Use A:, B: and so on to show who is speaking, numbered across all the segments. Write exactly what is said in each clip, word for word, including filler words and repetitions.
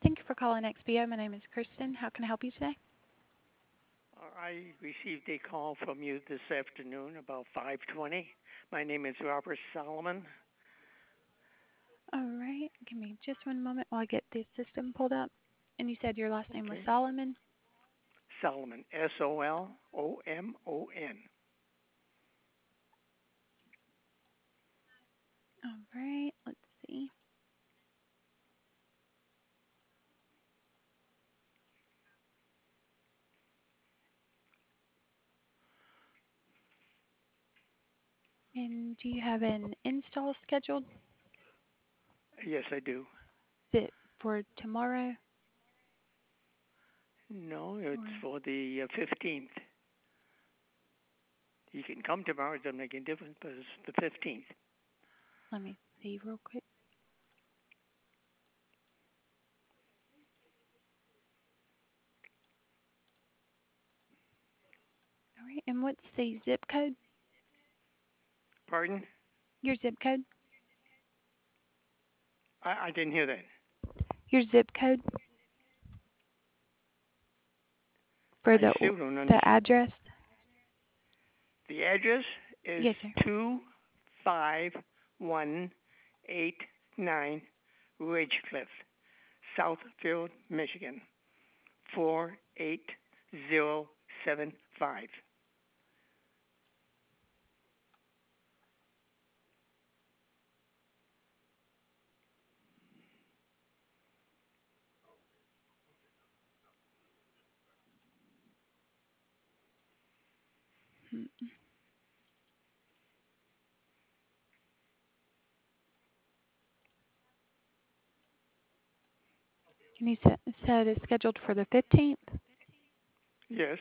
A: Thank you for calling X B O. My name is Kristen. How can I help you today?
B: I received a call from you this afternoon about five twenty. My name is Robert Solomon.
A: All right. Give me just one moment while I get the system pulled up. And you said your last name was
B: Okay.
A: Solomon?
B: Solomon, S O L O M O N.
A: All right. Let's see. And do you have an install scheduled?
B: Yes, I do.
A: Is it for tomorrow?
B: No, it's
A: Or
B: for the uh, fifteenth. You can come tomorrow, it doesn't make any difference, but it's the fifteenth.
A: let me see real quick. All right. And what's the zip code?
B: Pardon?
A: Your zip code?
B: I, I didn't hear that.
A: Your zip code for
B: I
A: the
B: still don't
A: the
B: understand.
A: address?
B: The address is
A: Yes, sir.
B: two five one eight nine Ridgecliff, Southfield, Michigan, four eight zero seven five.
A: Hmm. And you said, said it's scheduled for the fifteenth?
B: Yes,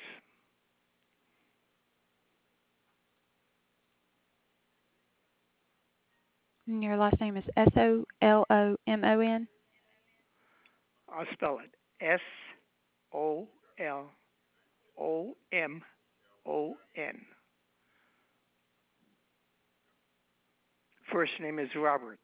A: And your last name is S O L O M O N?
B: I'll spell it. S O L O M O N. First name is Robert.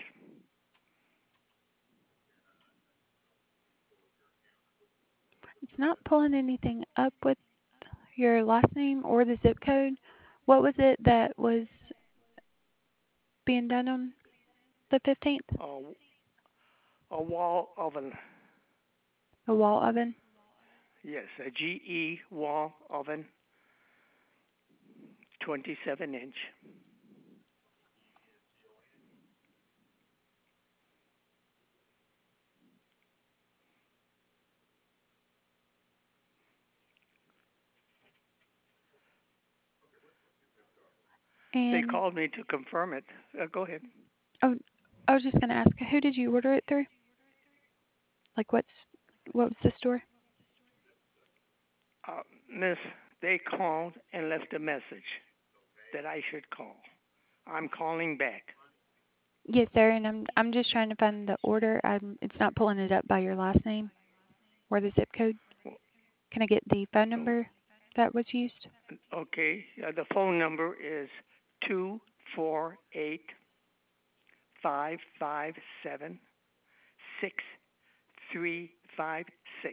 A: It's not pulling anything up with your last name or the zip code. What was it that was being done on the fifteenth?
B: Uh, a wall oven.
A: A wall oven?
B: Yes, a G E wall oven, twenty-seven inch. They
A: And,
B: called me to confirm it. Uh, go ahead.
A: oh, I was just going to ask, who did you order it through? Like, what's, what was the store?
B: Uh, miss, they called and left a message that I should call. I'm calling back.
A: Yes, sir, and I'm I'm just trying to find the order. I'm, it's not pulling it up by your last name or the zip code. Can I get the phone number that was used?
B: Okay, uh, the phone number is two four eight five five seven six three five six.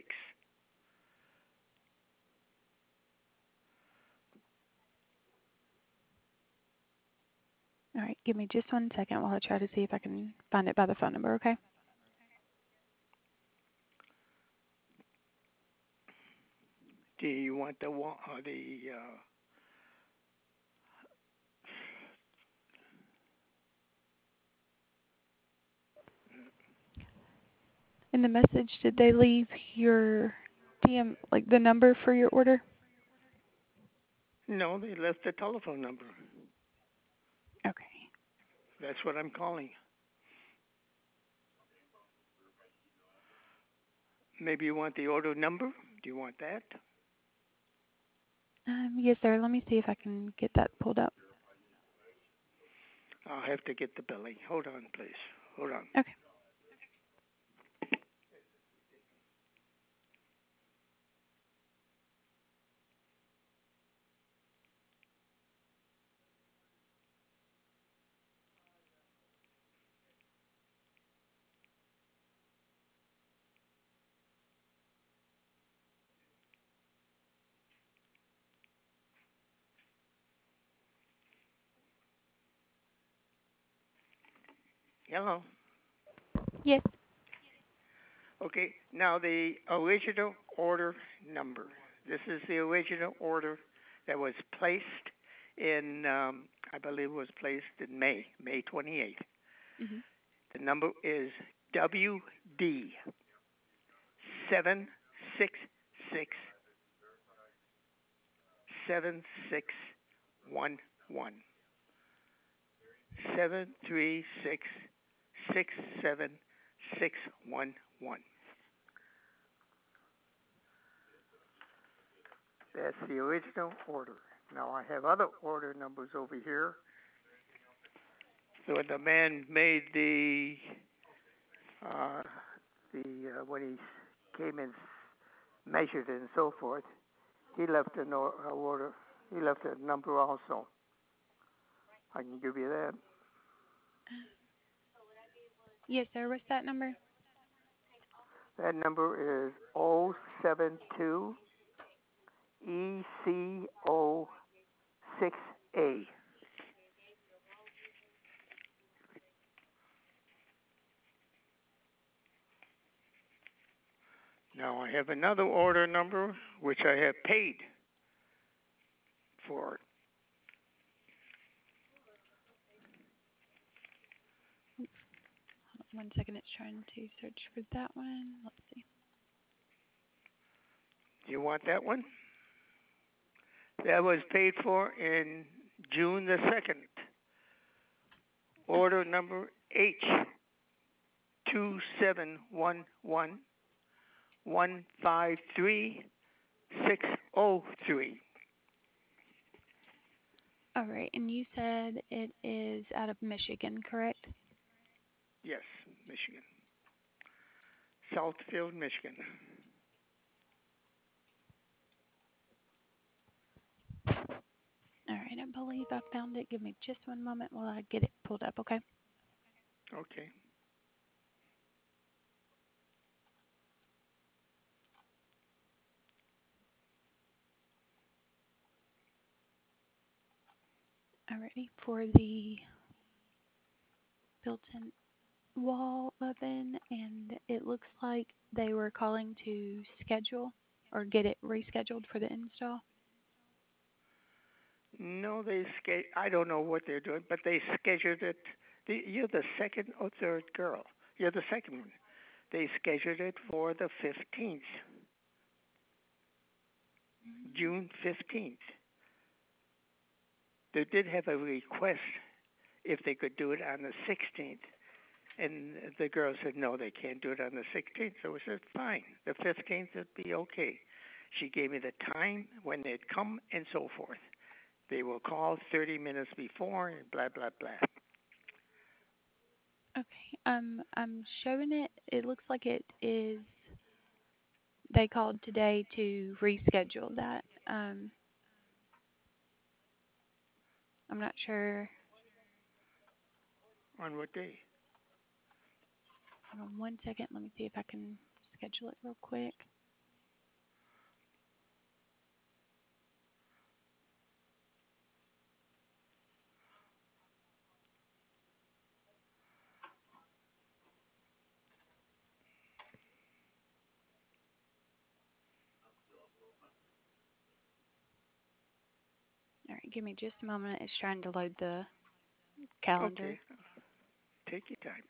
A: All right, give me just one second while I try to see if I can find it by the phone number, okay?
B: Do you want the wa- uh, the uh,
A: In the message, did they leave your D M, like the number for your order?
B: no? They left the telephone number.
A: Okay.
B: That's what I'm calling. Maybe you want the order number. Do you want that?
A: Um, yes, sir. Let me see if I can get that pulled up.
B: I'll have to get the billing. Hold on, please. Hold on.
A: Okay.
B: Hello.
A: Yes.
B: Okay, now the original order number. This is the original order that was placed in, um, I believe it was placed in May, May twenty-eighth.
A: Mhm.
B: The number is W D seven six six seven six one one seven three six six seven six one one. That's the original order. Now I have other order numbers over here. So when the man made the uh, the uh, when he came and measured it and so forth, he left an order. He left a number also. I can give you that.
A: Yes, sir. What's that number?
B: That number is oh seven two E C O six A. Now I have another order number which I have paid for.
A: One second. It's trying to search for that one. Let's see.
B: Do you want that one? That was paid for in June the second. Order number H two seven one one one five three six oh three.
A: All right. And you said it is out of Michigan, correct?
B: Yes, Michigan. Southfield, Michigan.
A: All right. I believe I found it. Give me just one moment while I get it pulled up, okay?
B: Okay.
A: Alrighty. For the built-in wall oven, and it looks like they were calling to schedule or get it rescheduled for the install.
B: No, they sch- I don't know what they're doing, but they scheduled it. The, you're the second or third girl. You're the second one. They scheduled it for the fifteenth, June fifteenth. They did have a request if they could do it on the sixteenth, and the girl said no, they can't do it on the sixteenth. So we said fine, the fifteenth would be okay. She gave me the time when they'd come and so forth. They will call thirty minutes before and blah blah blah.
A: Okay. Um, I'm showing it. It looks like it is. They called today to reschedule that. Um, I'm not sure.
B: On what day?
A: Hold on one second. Let me see if I can schedule it real quick. All right. Give me just a moment. It's trying to load the calendar.
B: Okay, take your time.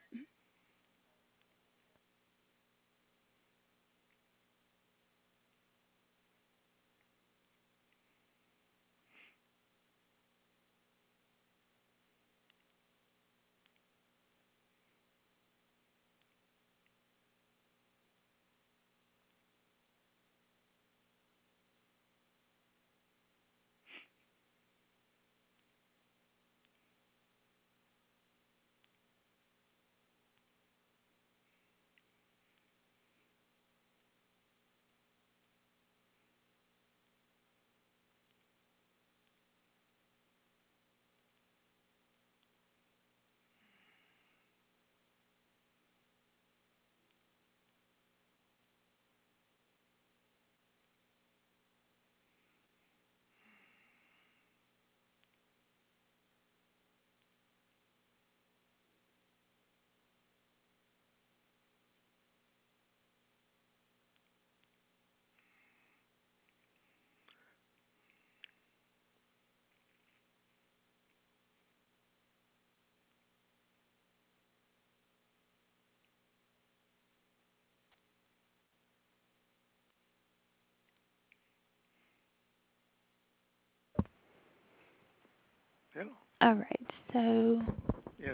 B: Hello.
A: All right. So
B: Yes.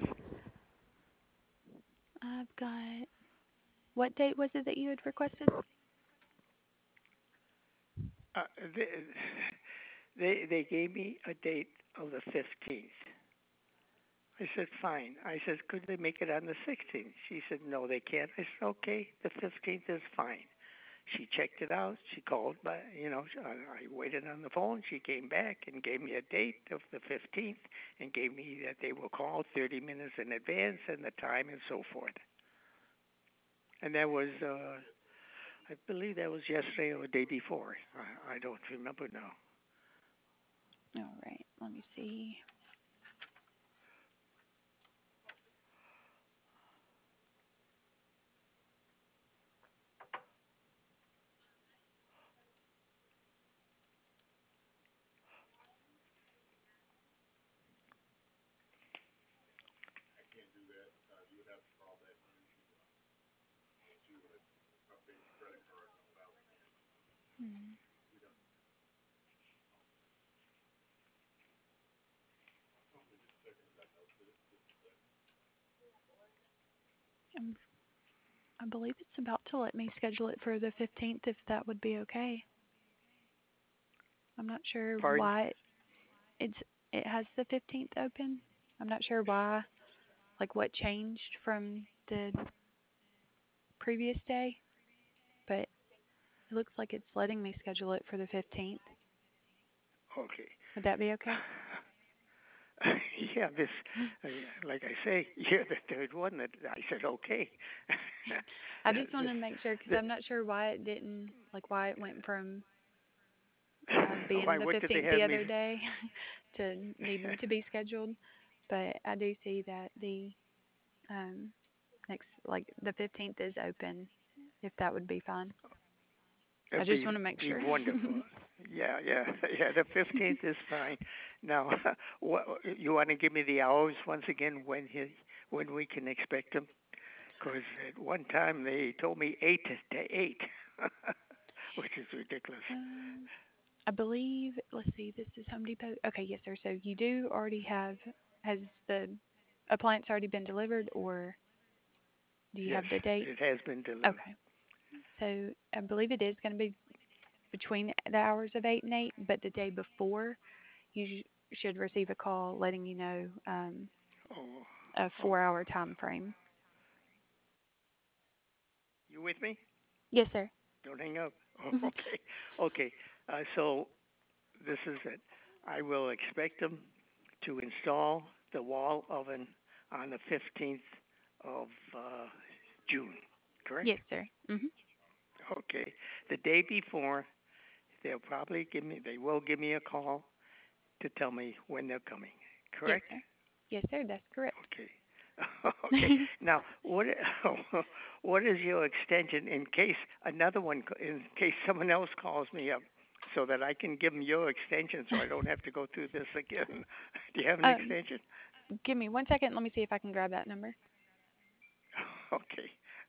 A: I've got, what date was it that you had requested?
B: Uh, they, they they gave me a date of the fifteenth. I said fine. I said could they make it on the sixteenth? She said no, they can't. I said okay, the fifteenth is fine. She checked it out. She called, but you know, I I waited on the phone. She came back and gave me a date of the fifteenth, and gave me that they will call thirty minutes in advance and the time and so forth. And that was, uh, I believe that was yesterday or the day before. I, I don't remember now.
A: All right. Let me see. Hmm. Um, I believe it's about to let me schedule it for the fifteenth if that would be okay. I'm not sure
B: Pardon?
A: why it's it has the fifteenth open. I'm not sure why, like what changed from the previous day, but it looks like it's letting me schedule it for the fifteenth.
B: Okay.
A: Would that be okay?
B: Yeah, this, uh, like I say, you're the third one that I said okay.
A: I just want
B: this,
A: to make sure because
B: the,
A: I'm not sure why it didn't, like why it went from uh, being
B: why?
A: the
B: What did they
A: fifteenth
B: have
A: the
B: me?
A: other day to needing to be scheduled. But I do see that the um, next, like the fifteenth is open, if that would be fine. I
B: It'd
A: just
B: be
A: want to make
B: be
A: sure.
B: wonderful. Yeah, yeah, yeah. The fifteenth is fine. Now, what you want to give me the hours once again when he when we can expect him? Because at one time they told me eight to eight, which is ridiculous.
A: um, I believe, let's see, this is Home Depot. Okay, yes, sir. So you do already have, has the appliance already been delivered, or do you
B: Yes,
A: have the date?
B: it has been delivered.
A: Okay. So I believe it is going to be between the hours of eight and eight, but the day before, you sh- should receive a call letting you know um,
B: Oh,
A: a
B: oh,
A: four-hour time frame.
B: you with me?
A: Yes, sir.
B: Don't hang up. Oh, okay, okay. Uh, so this is it. I will expect them to install the wall oven on the fifteenth of uh, June, correct?
A: Yes, sir. Mhm.
B: Okay. The day before, they'll probably give me, they will give me a call to tell me when they're coming,
A: Yes,
B: correct?
A: sir. Yes, sir. That's correct.
B: Okay. Okay. Now, what what is your extension in case another one, in case someone else calls me up, so that I can give them your extension, so I don't have to go through this again? Do you have an
A: um,
B: extension?
A: Give me one second. Let me see if I can grab that number.
B: Okay.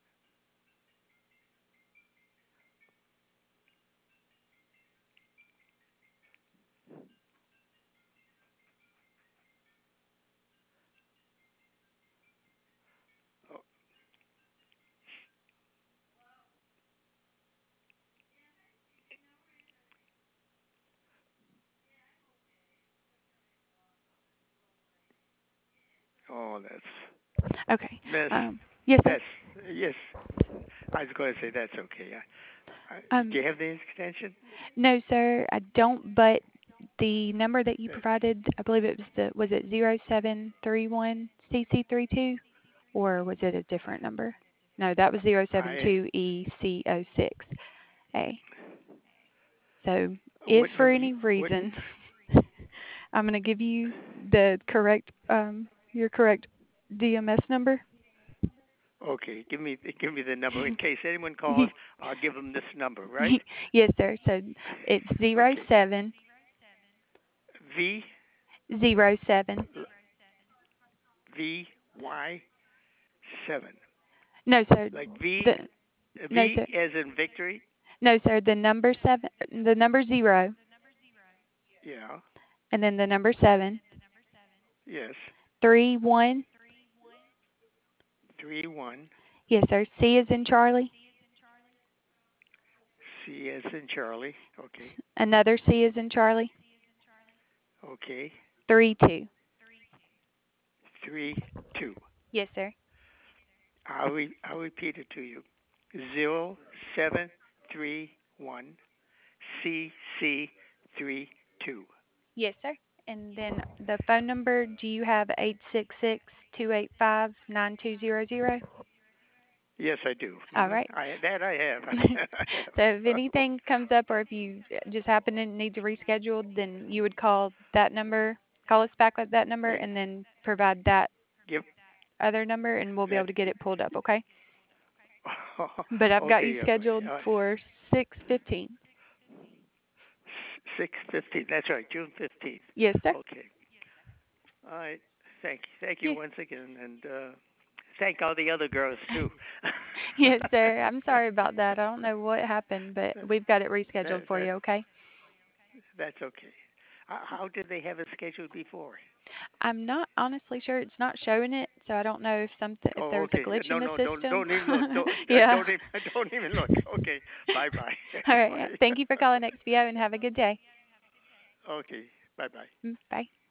B: Oh, oh, that's
A: Okay.
B: Miss.
A: Um, yes, sir.
B: That's yes. I was going to say that's okay. I, I, do
A: Um,
B: you have the extension?
A: no, sir. I don't. But the number that you
B: That
A: provided, I believe it was the was it zero seven three one C C three two, or was it a different number? No, that was zero seven
B: I.
A: two E C O six A. So if
B: What
A: for
B: number? You,
A: any
B: what?
A: reason I'm going to give you the correct um your correct D M S number.
B: Okay, give me give me the number in case anyone calls. I'll give them this number, right?
A: Yes, sir. So it's zero
B: Okay.
A: seven
B: V
A: zero seven.
B: V Y seven.
A: No, sir.
B: Like V
A: The no,
B: V
A: sir.
B: as in victory.
A: No, sir. The number seven, the number zero,
B: Yeah.
A: and then the number seven,
B: Yes.
A: three one.
B: Three one.
A: Yes, sir. C is in Charlie.
B: C as in Charlie. Okay.
A: Another C is in Charlie.
B: Okay.
A: Three two.
B: Three two.
A: Yes, sir.
B: I'll re- I'll repeat it to you. Zero seven three one C C three two.
A: Yes, sir. And then the phone number, do you have eight six six, two eight five, nine two zero zero?
B: Yes, I do.
A: All
B: hmm
A: right.
B: I that I have. I
A: So if
B: have.
A: anything comes up or if you just happen to need to reschedule, then you would call that number, call us back with that number,
B: and
A: and then provide that
B: give
A: other number, and we'll be able
B: that.
A: to get it pulled up, okay? But I've got you
B: Okay.
A: scheduled
B: Uh, uh,
A: for six fifteen.
B: Six fifteen. That's right. June fifteenth.
A: Yes, sir.
B: Okay. All right. Thank you. Thank you
A: Yeah.
B: once again, and uh, thank all the other girls too.
A: Yes, sir. I'm sorry about that. I don't know what happened, but
B: that,
A: we've got it rescheduled
B: that
A: for
B: that
A: you, okay?
B: that's okay. How, how did they have it scheduled before?
A: I'm not honestly sure. It's not showing it, so I don't know if something if
B: Oh,
A: there's a
B: okay.
A: glitch
B: No,
A: in the
B: no, don't
A: system.
B: don't even look. Don't uh,
A: Yeah.
B: don't even don't even look. Okay. Bye bye.
A: All right.
B: Bye.
A: Thank you for calling X B O and have a good day.
B: Okay. Bye bye.
A: Mm, bye.